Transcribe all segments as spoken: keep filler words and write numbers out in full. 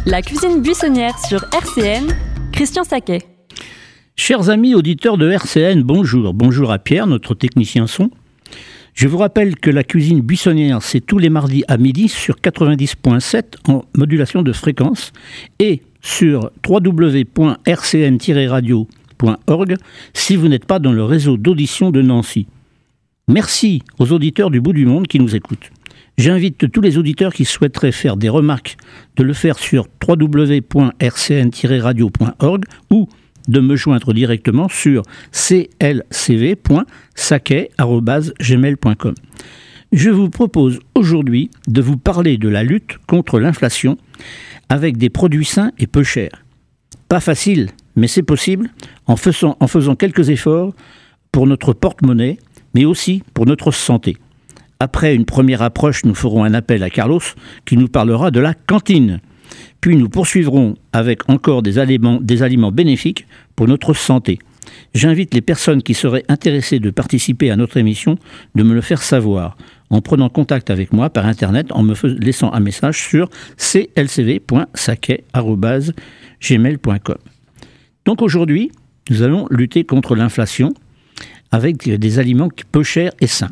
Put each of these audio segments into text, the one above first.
La cuisine buissonnière sur R C N, Christian Saquet. Chers amis auditeurs de R C N, bonjour. Bonjour à Pierre, notre technicien son. Je vous rappelle que la cuisine buissonnière, c'est tous les mardis à midi sur quatre-vingt-dix virgule sept en modulation de fréquence et sur w w w point r c n tiret radio point org si vous n'êtes pas dans le réseau d'audition de Nancy. Merci aux auditeurs du bout du monde qui nous écoutent. J'invite tous les auditeurs qui souhaiteraient faire des remarques de le faire sur w w w point r c n tiret radio point org ou de me joindre directement sur c l c v point saquet arobase gmail point com. Je vous propose aujourd'hui de vous parler de la lutte contre l'inflation avec des produits sains et peu chers. Pas facile, mais c'est possible en faisant, en faisant quelques efforts pour notre porte-monnaie, mais aussi pour notre santé. Après une première approche, nous ferons un appel à Carlos qui nous parlera de la cantine. Puis nous poursuivrons avec encore des aliments, des aliments bénéfiques pour notre santé. J'invite les personnes qui seraient intéressées de participer à notre émission de me le faire savoir en prenant contact avec moi par internet en me laissant un message sur c l c v point saquet arobase gmail point com. Donc aujourd'hui, nous allons lutter contre l'inflation avec des aliments peu chers et sains.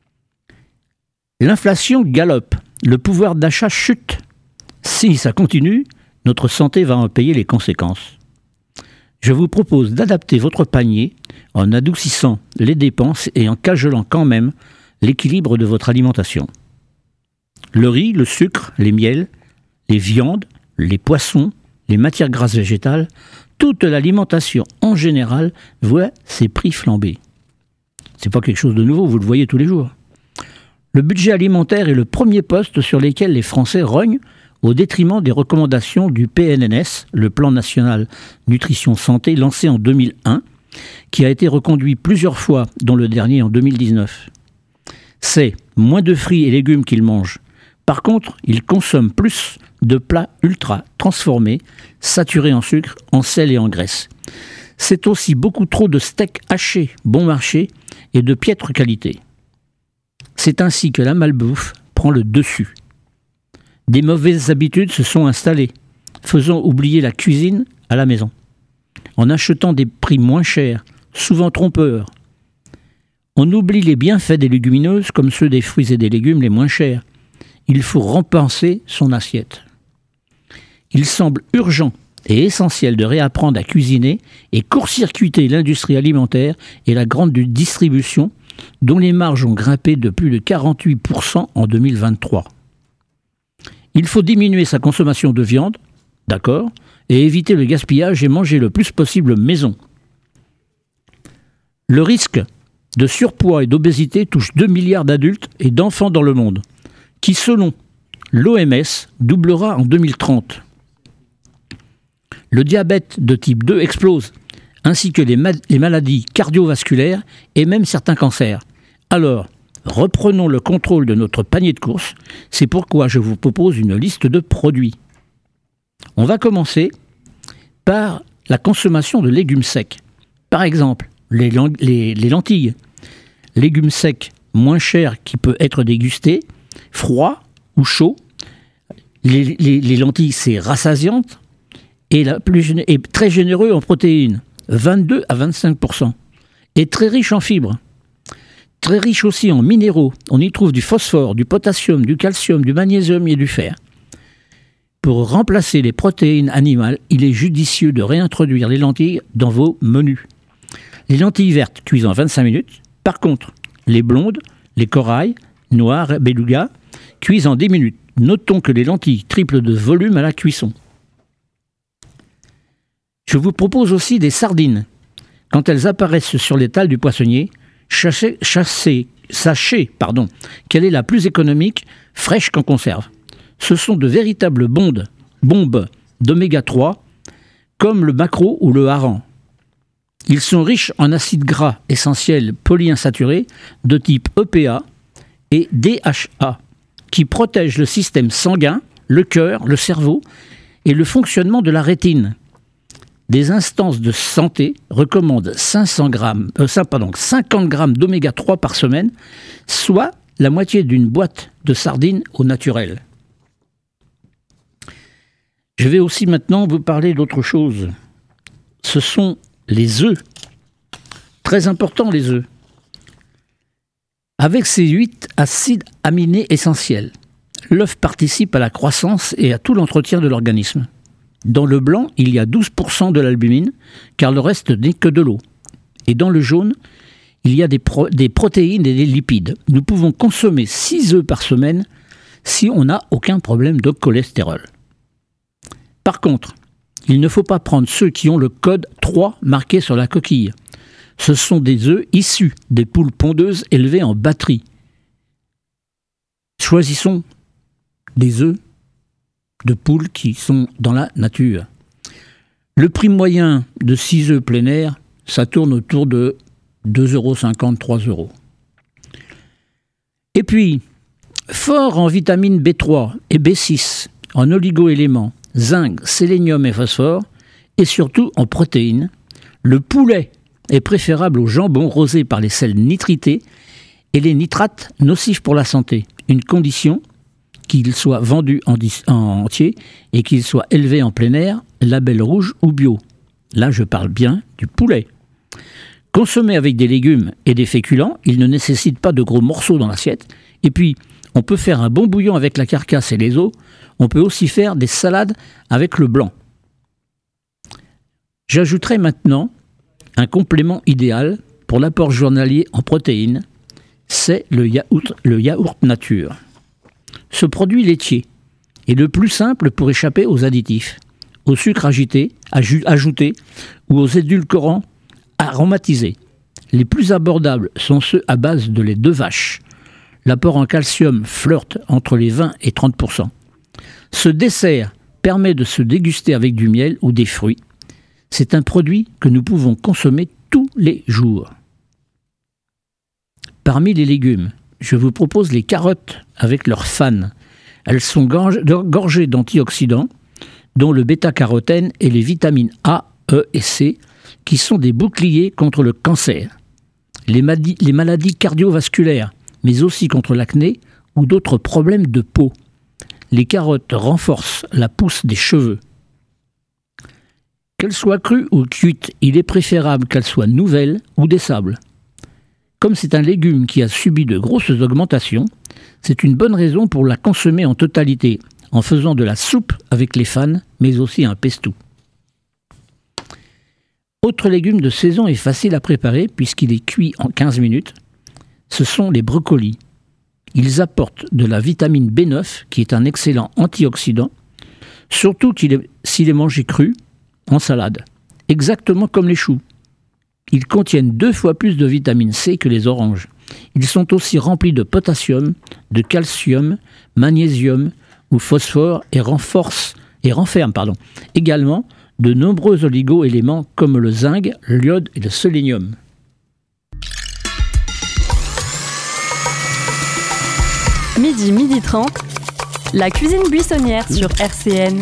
L'inflation galope, le pouvoir d'achat chute. Si ça continue, notre santé va en payer les conséquences. Je vous propose d'adapter votre panier en adoucissant les dépenses et en cajolant quand même l'équilibre de votre alimentation. Le riz, le sucre, les miels, les viandes, les poissons, les matières grasses végétales, toute l'alimentation en général voit ses prix flamber. C'est pas quelque chose de nouveau, vous le voyez tous les jours. Le budget alimentaire est le premier poste sur lequel les Français rognent au détriment des recommandations du P N N S, le Plan National Nutrition Santé, lancé en deux mille un, qui a été reconduit plusieurs fois, dont le dernier en deux mille dix-neuf. C'est moins de fruits et légumes qu'ils mangent. Par contre, ils consomment plus de plats ultra transformés, saturés en sucre, en sel et en graisse. C'est aussi beaucoup trop de steaks hachés bon marché et de piètre qualité. C'est ainsi que la malbouffe prend le dessus. Des mauvaises habitudes se sont installées, faisant oublier la cuisine à la maison. En achetant des prix moins chers, souvent trompeurs, on oublie les bienfaits des légumineuses comme ceux des fruits et des légumes les moins chers. Il faut repenser son assiette. Il semble urgent et essentiel de réapprendre à cuisiner et court-circuiter l'industrie alimentaire et la grande distribution dont les marges ont grimpé de plus de quarante-huit pour cent en deux mille vingt-trois. Il faut diminuer sa consommation de viande, d'accord, et éviter le gaspillage et manger le plus possible maison. Le risque de surpoids et d'obésité touche deux milliards d'adultes et d'enfants dans le monde, qui, selon l'O M S, doublera en deux mille trente. Le diabète de type deux explose, ainsi que les, ma- les maladies cardiovasculaires et même certains cancers. Alors, reprenons le contrôle de notre panier de courses. C'est pourquoi je vous propose une liste de produits. On va commencer par la consommation de légumes secs. Par exemple, les, lang- les, les lentilles. Légumes secs moins chers qui peuvent être dégustés, froids ou chauds. Les, les, les lentilles, c'est rassasiante et, la plus, et très généreux en protéines, vingt-deux à vingt-cinq pour cent, et très riche en fibres. Très riche aussi en minéraux. On y trouve du phosphore, du potassium, du calcium, du magnésium et du fer. Pour remplacer les protéines animales, il est judicieux de réintroduire les lentilles dans vos menus. Les lentilles vertes cuisent en vingt-cinq minutes. Par contre, les blondes, les corails, noires, beluga, cuisent en dix minutes. Notons que les lentilles triplent de volume à la cuisson. Je vous propose aussi des sardines. Quand elles apparaissent sur l'étal du poissonnier, chassez, chassez, sachez pardon, qu'elle est la plus économique, fraîche qu'en conserve. Ce sont de véritables bombes, bombes d'oméga trois, comme le maquereau ou le hareng. Ils sont riches en acides gras essentiels polyinsaturés de type E P A et D H A, qui protègent le système sanguin, le cœur, le cerveau et le fonctionnement de la rétine. Des instances de santé recommandent cinq cents grammes, euh, pardon, cinquante grammes d'oméga trois par semaine, soit la moitié d'une boîte de sardines au naturel. Je vais aussi maintenant vous parler d'autre chose. Ce sont les œufs. Très important, les œufs. Avec ses huit acides aminés essentiels, l'œuf participe à la croissance et à tout l'entretien de l'organisme. Dans le blanc, il y a douze pour cent de l'albumine, car le reste n'est que de l'eau. Et dans le jaune, il y a des, pro- des protéines et des lipides. Nous pouvons consommer six œufs par semaine si on n'a aucun problème de cholestérol. Par contre, il ne faut pas prendre ceux qui ont le code trois marqué sur la coquille. Ce sont des œufs issus des poules pondeuses élevées en batterie. Choisissons des œufs de poules qui sont dans la nature. Le prix moyen de six œufs plein air, ça tourne autour de deux euros cinquante, trois euros. Et puis, fort en vitamine B trois et B six, en oligo-éléments, zinc, sélénium et phosphore, et surtout en protéines, le poulet est préférable au jambon rosé par les sels nitrités et les nitrates nocifs pour la santé. Une condition, qu'il soit vendu en, dis- en entier et qu'il soit élevé en plein air, label rouge ou bio. Là, je parle bien du poulet. Consommé avec des légumes et des féculents, il ne nécessite pas de gros morceaux dans l'assiette. Et puis, on peut faire un bon bouillon avec la carcasse et les os. On peut aussi faire des salades avec le blanc. J'ajouterai maintenant un complément idéal pour l'apport journalier en protéines, c'est le yaourt, le yaourt nature. Ce produit laitier est le plus simple pour échapper aux additifs, au sucre agité, aju- ajouté ou aux édulcorants aromatisés. Les plus abordables sont ceux à base de lait de vache. L'apport en calcium flirte entre les vingt et trente pour cent. Ce dessert permet de se déguster avec du miel ou des fruits. C'est un produit que nous pouvons consommer tous les jours. Parmi les légumes, je vous propose les carottes avec leurs fans. Elles sont gorgées d'antioxydants, dont le bêta-carotène et les vitamines A, E et C, qui sont des boucliers contre le cancer, les, madi- les maladies cardiovasculaires, mais aussi contre l'acné ou d'autres problèmes de peau. Les carottes renforcent la pousse des cheveux. Qu'elles soient crues ou cuites, il est préférable qu'elles soient nouvelles ou des sables. Comme c'est un légume qui a subi de grosses augmentations, c'est une bonne raison pour la consommer en totalité, en faisant de la soupe avec les fans, mais aussi un pesto. Autre légume de saison et facile à préparer puisqu'il est cuit en quinze minutes, ce sont les brocolis. Ils apportent de la vitamine B neuf, qui est un excellent antioxydant, surtout qu'il est, s'il est mangé cru, en salade, exactement comme les choux. Ils contiennent deux fois plus de vitamine C que les oranges. Ils sont aussi remplis de potassium, de calcium, magnésium ou phosphore et renforcent et renferment pardon, également de nombreux oligo-éléments comme le zinc, l'iode et le sélénium. Midi, midi trente, la cuisine buissonnière sur R C N.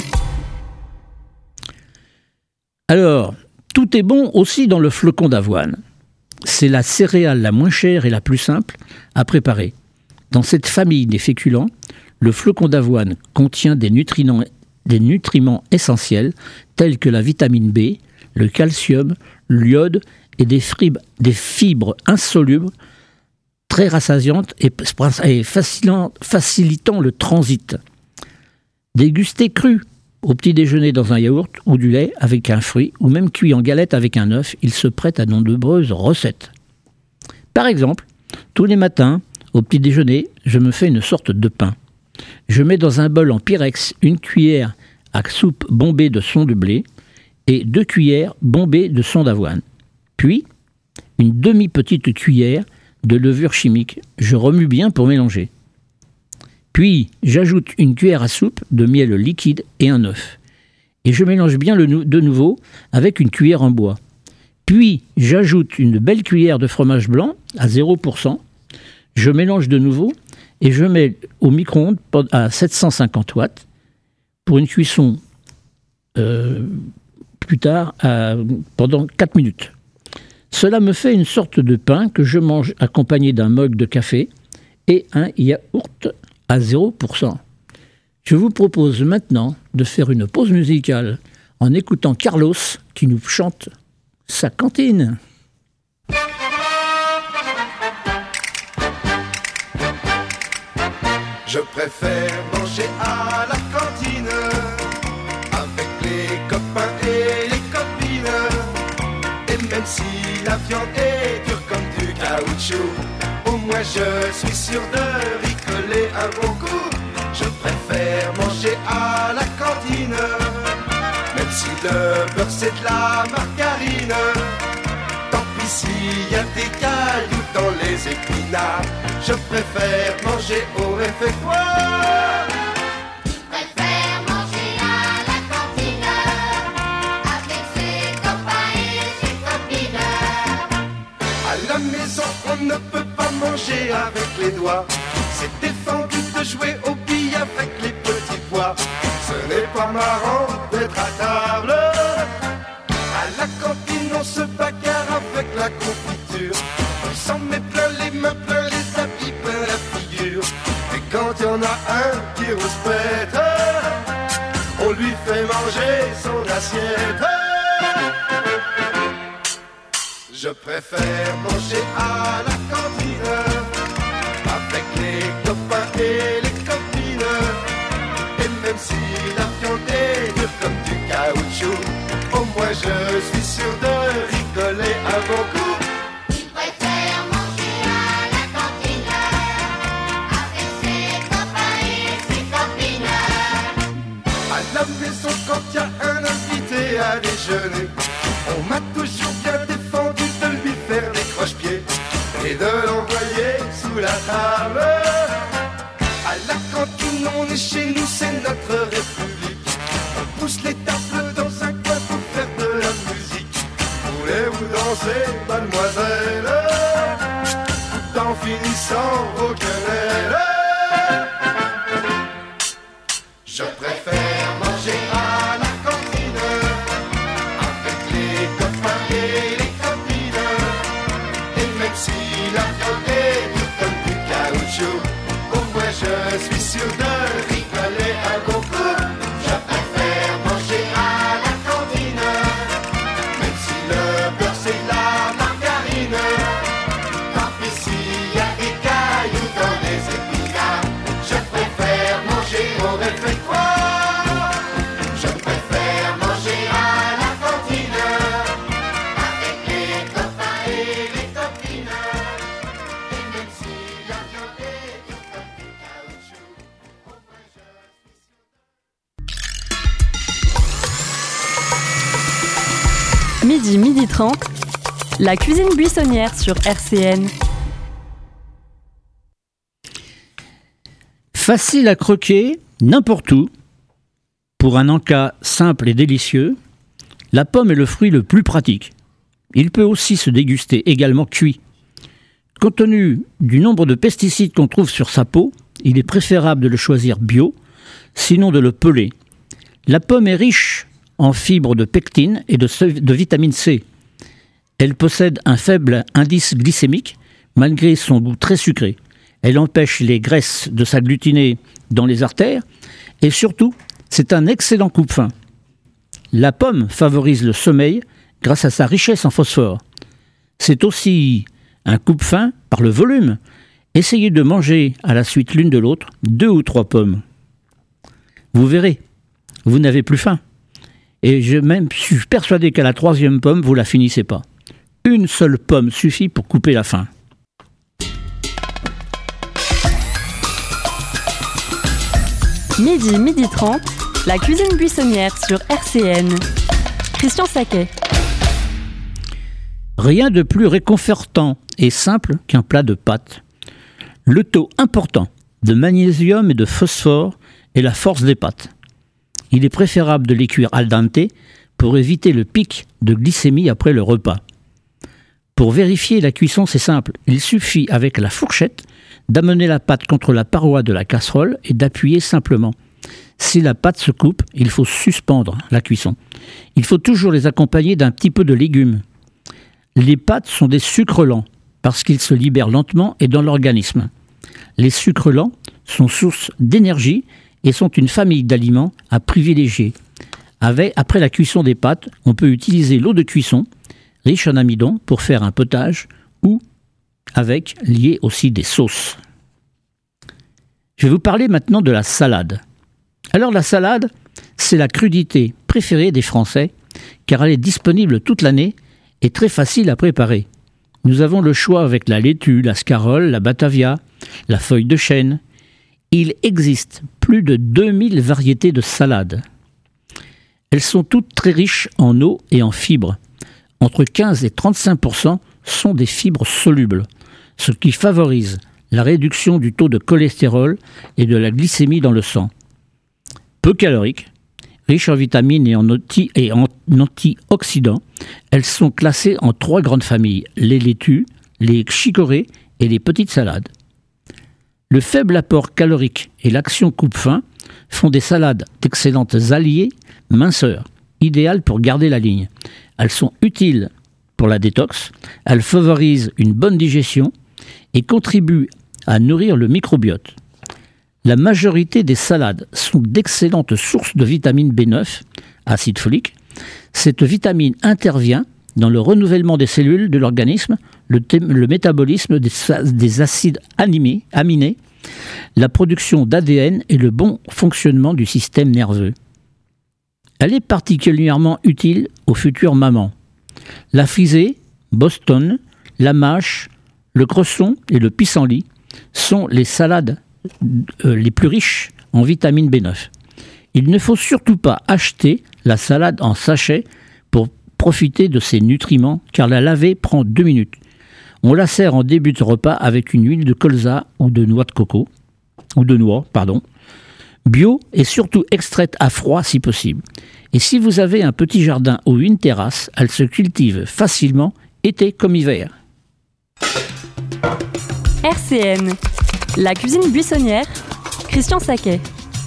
Alors, tout est bon aussi dans le flocon d'avoine. C'est la céréale la moins chère et la plus simple à préparer. Dans cette famille des féculents, le flocon d'avoine contient des nutriments, des nutriments essentiels tels que la vitamine B, le calcium, l'iode et des fibres, des fibres insolubles très rassasiantes et, et facilitant, facilitant le transit. Dégusté cru au petit déjeuner dans un yaourt ou du lait avec un fruit, ou même cuit en galette avec un œuf, il se prête à de nombreuses recettes. Par exemple, tous les matins, au petit déjeuner, je me fais une sorte de pain. Je mets dans un bol en pyrex une cuillère à soupe bombée de son de blé et deux cuillères bombées de son d'avoine. Puis, une demi-petite cuillère de levure chimique. Je remue bien pour mélanger. Puis, j'ajoute une cuillère à soupe de miel liquide et un œuf. Et je mélange bien le nou- de nouveau avec une cuillère en bois. Puis, j'ajoute une belle cuillère de fromage blanc à zéro pour cent. Je mélange de nouveau et je mets au micro-ondes à sept cent cinquante watts pour une cuisson euh, plus tard à, pendant quatre minutes. Cela me fait une sorte de pain que je mange accompagné d'un mug de café et un yaourt à zéro pour cent. Je vous propose maintenant de faire une pause musicale en écoutant Carlos qui nous chante sa cantine. Je préfère manger à la cantine avec les copains et les copines. Et même si la viande est dure comme du caoutchouc, au moins je suis sûr de rigoler un bon coup. Je préfère manger à la cantine, même si le beurre c'est de la margarine. Tant pis s'il y a des cailloux dans les épinards, je préfère manger au réfectoire. Préfère manger à la cantine avec ses copains et ses copines. À la maison on ne peut pas manger avec les doigts. C'est défendu de jouer au billes avec les petits pois. Ce n'est pas marrant d'être à table. À la cantine on se bagarre avec la confiture. On s'en met plein les mains, plein les habits, plein la figure. Et quand il y en a un qui rouspète, on lui fait manger son assiette. Je préfère manger à la cantine avec les copains et les copines. Et même si la viande est dure comme du caoutchouc, au moins je suis sûr de rigoler un bon coup. Il préfère manger à la cantine avec ses copains et ses copines. À la maison quand il y a un invité à déjeuner, on m'a toujours bien défendu de lui faire des croche-pieds et de l'envoyer sous la table. À la cantine on est chez nous, c'est notre république. On pousse les tables dans un coin pour faire de la musique. Voulez-vous danser, mademoiselle, tout en finissant vos querelles? Je préfère manger à la cantine avec les copains et les copines. Et même si la viande est dure comme du caoutchouc, au moins je suis sûr de rigoler un bon coup. Je préfère manger à la cantine, même si le beurre c'est de la margarine. Tant pis s'il y a des cailloux dans les épinards, je préfère manger au réfectoire. Je préfère manger à la cantine avec les copains et les copines. Et même si la viande est dure comme du caoutchouc, au moins je suis sûr. Midi, midi trente, la cuisine buissonnière sur R C N. Facile à croquer n'importe où. Pour un encas simple et délicieux, la pomme est le fruit le plus pratique. Il peut aussi se déguster également cuit. Compte tenu du nombre de pesticides qu'on trouve sur sa peau, il est préférable de le choisir bio, sinon de le peler. La pomme est riche en fibres de pectine et de, de vitamine C. Elle possède un faible indice glycémique, malgré son goût très sucré. Elle empêche les graisses de s'agglutiner dans les artères et surtout, c'est un excellent coupe-faim. La pomme favorise le sommeil grâce à sa richesse en phosphore. C'est aussi un coupe-faim par le volume. Essayez de manger à la suite l'une de l'autre deux ou trois pommes. Vous verrez, vous n'avez plus faim. Et je même suis persuadé qu'à la troisième pomme, vous ne la finissez pas. Une seule pomme suffit pour couper la faim. Midi, midi trente, la cuisine buissonnière sur R C N. Christian Saquet. Rien de plus réconfortant et simple qu'un plat de pâtes. Le taux important de magnésium et de phosphore est la force des pâtes. Il est préférable de les cuire al dente pour éviter le pic de glycémie après le repas. Pour vérifier la cuisson, c'est simple. Il suffit avec la fourchette d'amener la pâte contre la paroi de la casserole et d'appuyer simplement. Si la pâte se coupe, il faut suspendre la cuisson. Il faut toujours les accompagner d'un petit peu de légumes. Les pâtes sont des sucres lents parce qu'ils se libèrent lentement et dans l'organisme. Les sucres lents sont source d'énergie et sont une famille d'aliments à privilégier. Avec, après la cuisson des pâtes, on peut utiliser l'eau de cuisson, riche en amidon, pour faire un potage ou avec lié aussi des sauces. Je vais vous parler maintenant de la salade. Alors la salade, c'est la crudité préférée des Français, car elle est disponible toute l'année et très facile à préparer. Nous avons le choix avec la laitue, la scarole, la batavia, la feuille de chêne. Il existe plus de deux mille variétés de salades. Elles sont toutes très riches en eau et en fibres. Entre quinze et trente-cinq pour cent sont des fibres solubles, ce qui favorise la réduction du taux de cholestérol et de la glycémie dans le sang. Peu caloriques, riches en vitamines et en, anti- et en antioxydants, elles sont classées en trois grandes familles, les laitues, les chicorées et les petites salades. Le faible apport calorique et l'action coupe-faim font des salades d'excellentes alliées minceurs, idéales pour garder la ligne. Elles sont utiles pour la détox, elles favorisent une bonne digestion et contribuent à nourrir le microbiote. La majorité des salades sont d'excellentes sources de vitamine B neuf, acide folique. Cette vitamine intervient dans le renouvellement des cellules de l'organisme, le, thé- le métabolisme des, des acides animés, aminés, la production d'A D N et le bon fonctionnement du système nerveux. Elle est particulièrement utile aux futures mamans. La frisée, Boston, la mâche, le cresson et le pissenlit sont les salades euh, les plus riches en vitamine B neuf. Il ne faut surtout pas acheter la salade en sachet pour profiter de ces nutriments, car la laver prend deux minutes. On la sert en début de repas avec une huile de colza ou de noix de coco, ou de noix, pardon, bio et surtout extraite à froid si possible. Et si vous avez un petit jardin ou une terrasse, elle se cultive facilement, été comme hiver. R C N, la cuisine buissonnière, Christian Saquet.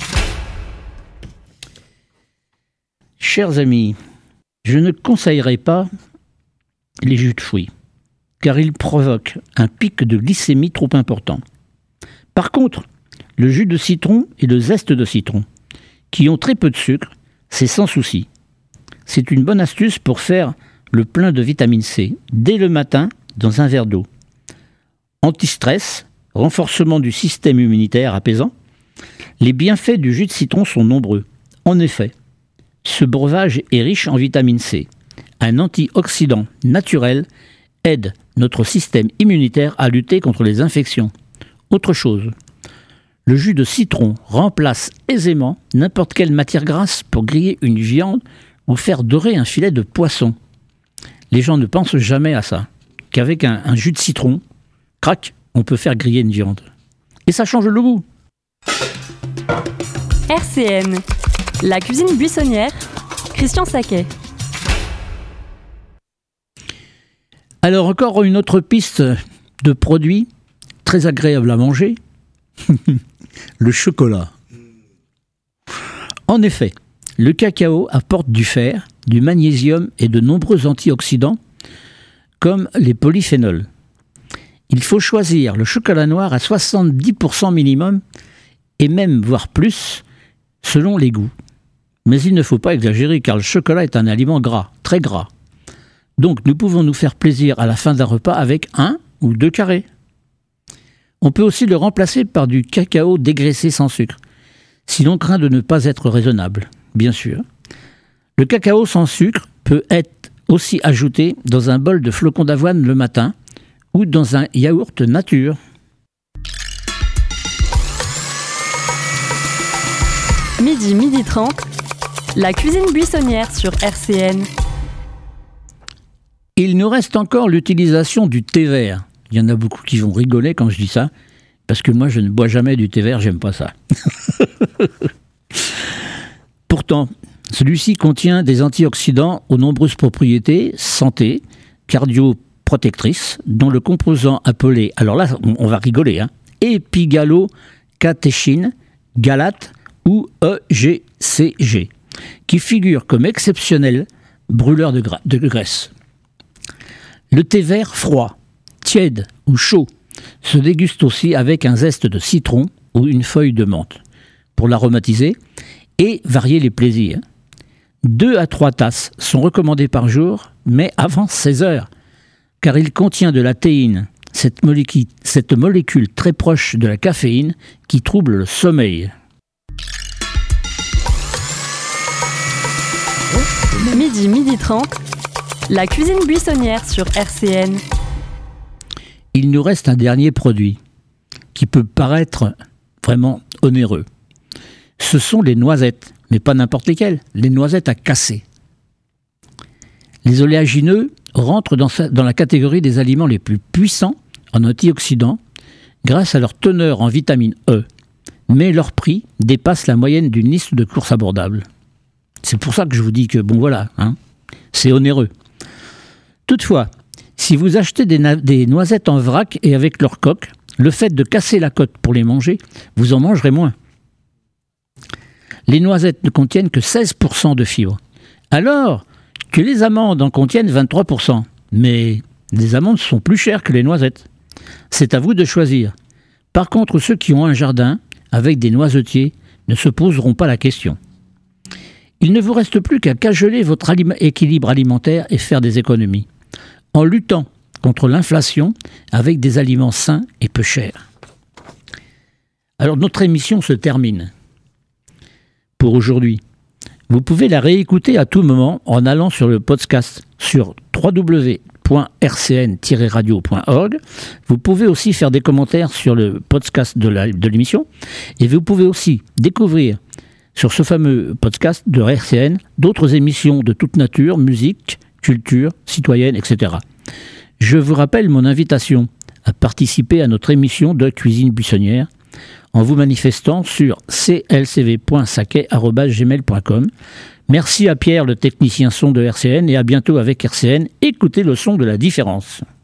Chers amis, je ne conseillerais pas les jus de fruits, car ils provoquent un pic de glycémie trop important. Par contre, le jus de citron et le zeste de citron, qui ont très peu de sucre, c'est sans souci. C'est une bonne astuce pour faire le plein de vitamine C, dès le matin, dans un verre d'eau. Anti-stress, renforcement du système immunitaire apaisant, les bienfaits du jus de citron sont nombreux. En effet, ce breuvage est riche en vitamine C. Un antioxydant naturel aide notre système immunitaire à lutter contre les infections. Autre chose, le jus de citron remplace aisément n'importe quelle matière grasse pour griller une viande ou faire dorer un filet de poisson. Les gens ne pensent jamais à ça, qu'avec un, un jus de citron, crac, on peut faire griller une viande. Et ça change le goût. R C N, la cuisine buissonnière, Christian Saquet. Alors encore une autre piste de produits très agréable à manger, le chocolat. En effet, le cacao apporte du fer, du magnésium et de nombreux antioxydants comme les polyphénols. Il faut choisir le chocolat noir à soixante-dix pour cent minimum et même voire plus selon les goûts. Mais il ne faut pas exagérer car le chocolat est un aliment gras, très gras. Donc nous pouvons nous faire plaisir à la fin d'un repas avec un ou deux carrés. On peut aussi le remplacer par du cacao dégraissé sans sucre, si l'on craint de ne pas être raisonnable, bien sûr. Le cacao sans sucre peut être aussi ajouté dans un bol de flocons d'avoine le matin ou dans un yaourt nature. Midi, midi trente, la cuisine buissonnière sur R C N. Il nous reste encore l'utilisation du thé vert. Il y en a beaucoup qui vont rigoler quand je dis ça, parce que moi je ne bois jamais du thé vert, j'aime pas ça. Pourtant, celui-ci contient des antioxydants aux nombreuses propriétés santé, cardioprotectrices, dont le composant appelé, alors là on, on va rigoler, hein, épigalo-catéchine, galate ou E G C G, qui figure comme exceptionnel brûleur de, gra- de graisse. Le thé vert froid, tiède ou chaud se déguste aussi avec un zeste de citron ou une feuille de menthe. pour l'aromatiser et varier les plaisirs. Deux à trois tasses sont recommandées par jour, mais avant seize heures, car il contient de la théine, cette molécule, cette molécule très proche de la caféine qui trouble le sommeil. Midi, midi trente, la cuisine buissonnière sur R C N. Il nous reste un dernier produit qui peut paraître vraiment onéreux. Ce sont les noisettes, mais pas n'importe lesquelles, les noisettes à casser. Les oléagineux rentrent dans, sa, dans la catégorie des aliments les plus puissants en antioxydants grâce à leur teneur en vitamine E, mais leur prix dépasse la moyenne d'une liste de courses abordables. C'est pour ça que je vous dis que, bon voilà, hein, c'est onéreux. Toutefois, si vous achetez des, na- des noisettes en vrac et avec leur coque, le fait de casser la coque pour les manger, vous en mangerez moins. Les noisettes ne contiennent que seize pour cent de fibres, alors que les amandes en contiennent vingt-trois pour cent. Mais les amandes sont plus chères que les noisettes. C'est à vous de choisir. Par contre, ceux qui ont un jardin avec des noisetiers ne se poseront pas la question. Il ne vous reste plus qu'à cajoler votre aliment- équilibre alimentaire et faire des économies, en luttant contre l'inflation avec des aliments sains et peu chers. Alors notre émission se termine pour aujourd'hui. Vous pouvez la réécouter à tout moment en allant sur le podcast sur w w w point r c n tiret radio point org. Vous pouvez aussi faire des commentaires sur le podcast de, la, de l'émission et vous pouvez aussi découvrir sur ce fameux podcast de R C N d'autres émissions de toute nature, musique, culture, citoyenne, et cetera. Je vous rappelle mon invitation à participer à notre émission de cuisine buissonnière en vous manifestant sur c l c v point saquet arobase gmail point com. Merci à Pierre, le technicien son de R C N, et à bientôt avec R C N. Écoutez le son de la différence.